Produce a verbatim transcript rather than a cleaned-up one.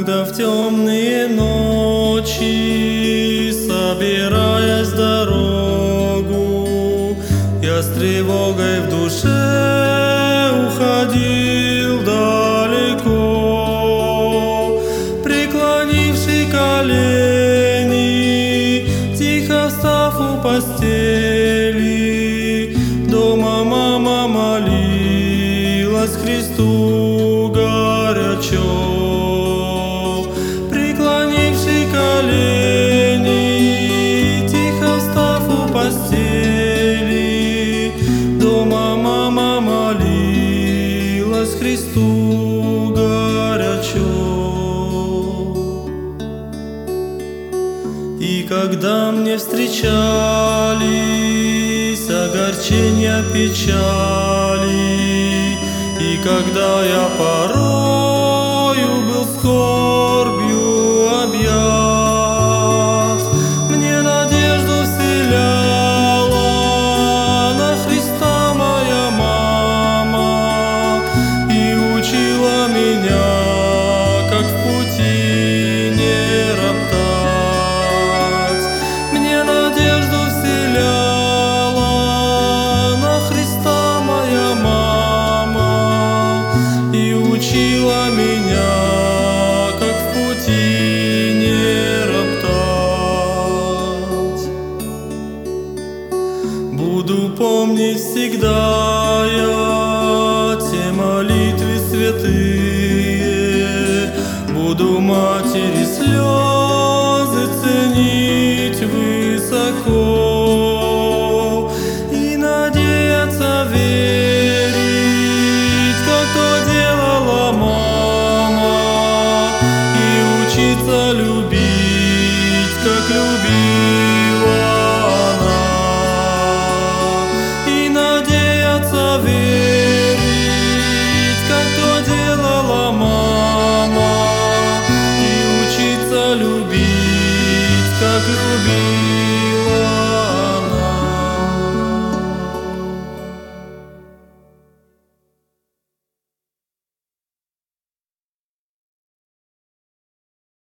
Когда в темные ночи, собираясь в дорогу, я с тревогой в душе уходил далеко, преклонивший колени, тихо встав у постели, дома мама молилась Христу горячо. Преклонивший колени, тихо встав у постели, дома мама молилась Христу горячо. И когда мне встречались огорчения, печали, и когда я порою был скорбью объят, мне надежду вселяла на Христа моя мама и учила меня, как в пути не роптать. Мне надежду вселяла на Христа моя мама и учила меня, как в пути не роптать. Буду помнить всегда я те молитвы святые, буду матери слезы ценить высоко и надеяться верить, как то делала мама, и учиться любить, как любила она, и надеяться верить, как то делала мама, и учиться любить, как любила.